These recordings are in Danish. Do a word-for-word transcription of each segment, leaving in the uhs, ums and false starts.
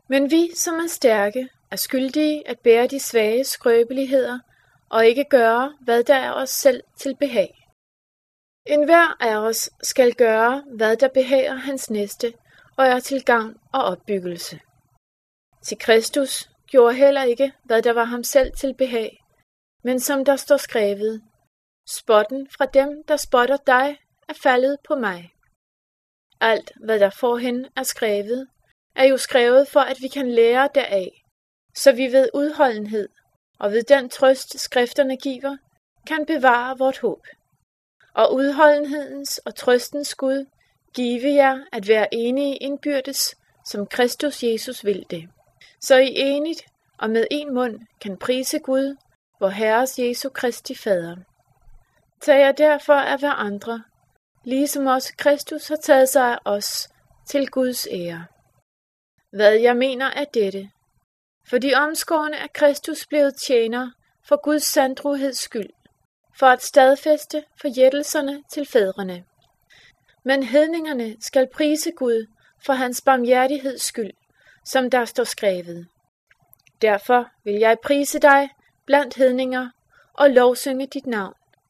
Men vi, som er stærke, er skyldige at bære de svage skrøbeligheder og ikke gøre, hvad der er os selv til behag. En hver af os skal gøre, hvad der behager hans næste og er til gavn og opbyggelse. Til Kristus gjorde heller ikke, hvad der var ham selv til behag, men som der står skrevet, spotten fra dem, der spotter dig, er faldet på mig. Alt, hvad der forhen er skrevet, er jo skrevet for, at vi kan lære deraf, så vi ved udholdenhed og ved den trøst, skrifterne giver, kan bevare vort håb. Og udholdenhedens og trøstens Gud give jer at være enige indbyrdes, som Kristus Jesus vil det. Så I enigt og med en mund kan prise Gud, vor Herres Jesu Kristi Fader. Tag jer derfor af hverandre, ligesom også Kristus har taget sig af os, til Guds ære. Hvad jeg mener er dette. For de omskårne er Kristus blevet tjener for Guds sandtroheds skyld, for at stadfæste forjættelserne til fædrene. Men hedningerne skal prise Gud for hans barmhjertigheds skyld, som der står skrevet. Derfor vil jeg prise dig blandt hedninger og lovsynge dit navn.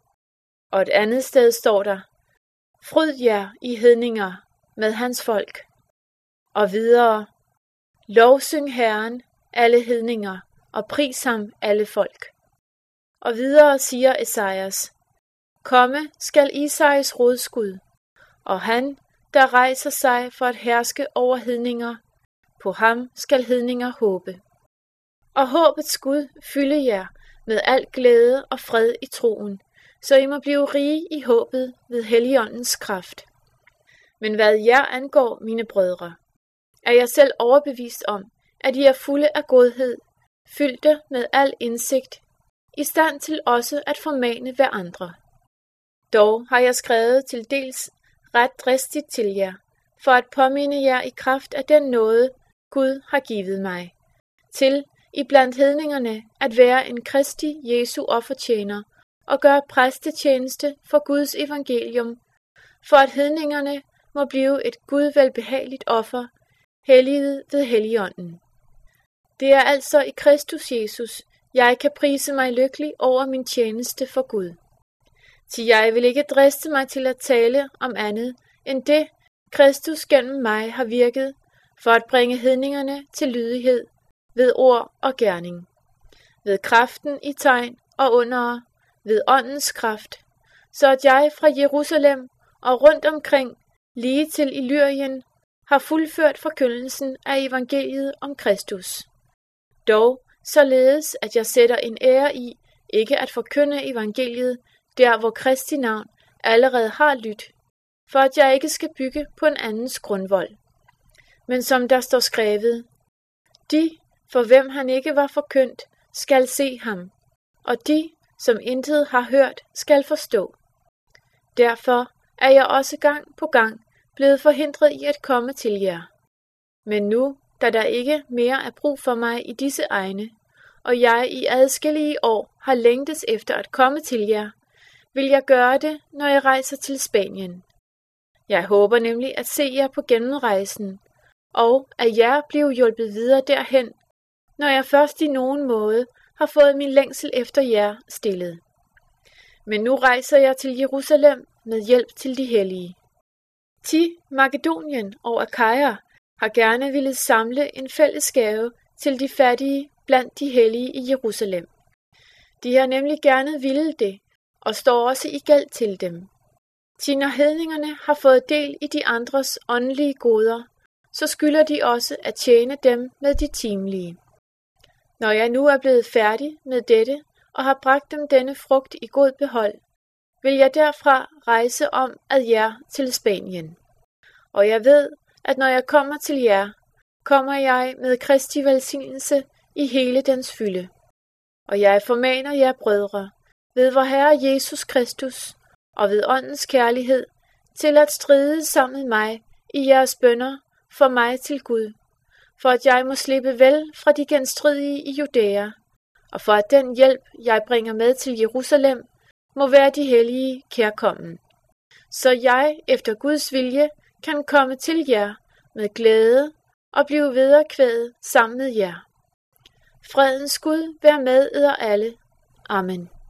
Og et andet sted står der, fryd jer i hedninger med hans folk. Og videre, lovsyng Herren alle hedninger og pris ham alle folk. Og videre siger Esajas, komme skal Isais rodskud, og han, der rejser sig for at herske over hedninger, på ham skal hedninger håbe. Og håbets Gud fylde jer med al glæde og fred i troen, så I må blive rige i håbet ved Helligåndens kraft. Men hvad jer angår, mine brødre, er jeg selv overbevist om, at I er fulde af godhed, fyldte med al indsigt, i stand til også at formane hver andre. Dog har jeg skrevet til dels ret dristigt til jer, for at påminde jer i kraft af den nåde, Gud har givet mig, til i blandt hedningerne at være en Kristi Jesu offertjener og gøre præstetjeneste for Guds evangelium, for at hedningerne må blive et Gud velbehageligt offer, helliget ved Helligånden. Det er altså i Kristus Jesus, jeg kan prise mig lykkelig over min tjeneste for Gud. Til jeg vil ikke driste mig til at tale om andet, end det, Kristus gennem mig har virket, for at bringe hedningerne til lydighed, ved ord og gerning, ved kraften i tegn og under, ved åndens kraft, så at jeg fra Jerusalem og rundt omkring, lige til Illyrien, har fuldført forkyndelsen af evangeliet om Kristus. Dog således, at jeg sætter en ære i, ikke at forkynde evangeliet, der hvor Kristi navn allerede har lydt, for at jeg ikke skal bygge på en andens grundvold. Men som der står skrevet, de, for hvem han ikke var forkyndt, skal se ham, og de, som intet har hørt, skal forstå. Derfor er jeg også gang på gang blevet forhindret i at komme til jer. Men nu, da der ikke mere er brug for mig i disse egne, og jeg i adskillige år har længtes efter at komme til jer, vil jeg gøre det, når jeg rejser til Spanien. Jeg håber nemlig at se jer på gennemrejsen, og at jer blive hjulpet videre derhen, når jeg først i nogen måde har fået min længsel efter jer stillet. Men nu rejser jeg til Jerusalem med hjælp til de hellige. Ti, Makedonien og Akaja har gerne ville samle en fælles gave til de fattige blandt de hellige i Jerusalem. De har nemlig gerne ville det, og står også i gæld til dem. Til når hedningerne har fået del i de andres åndelige goder, så skylder de også at tjene dem med de timelige. Når jeg nu er blevet færdig med dette, og har bragt dem denne frugt i god behold, vil jeg derfra rejse om ad jer til Spanien. Og jeg ved, at når jeg kommer til jer, kommer jeg med Kristi velsignelse i hele dens fylde. Og jeg formaner jer, brødre, ved vor Herre Jesus Kristus og ved åndens kærlighed, til at stride sammen med mig i jeres bønner for mig til Gud, for at jeg må slippe vel fra de genstridige i Judæa, og for at den hjælp, jeg bringer med til Jerusalem, må være de hellige kærkommen. Så jeg, efter Guds vilje, kan komme til jer med glæde og blive vederkvæget sammen med jer. Fredens Gud være med eder alle. Amen.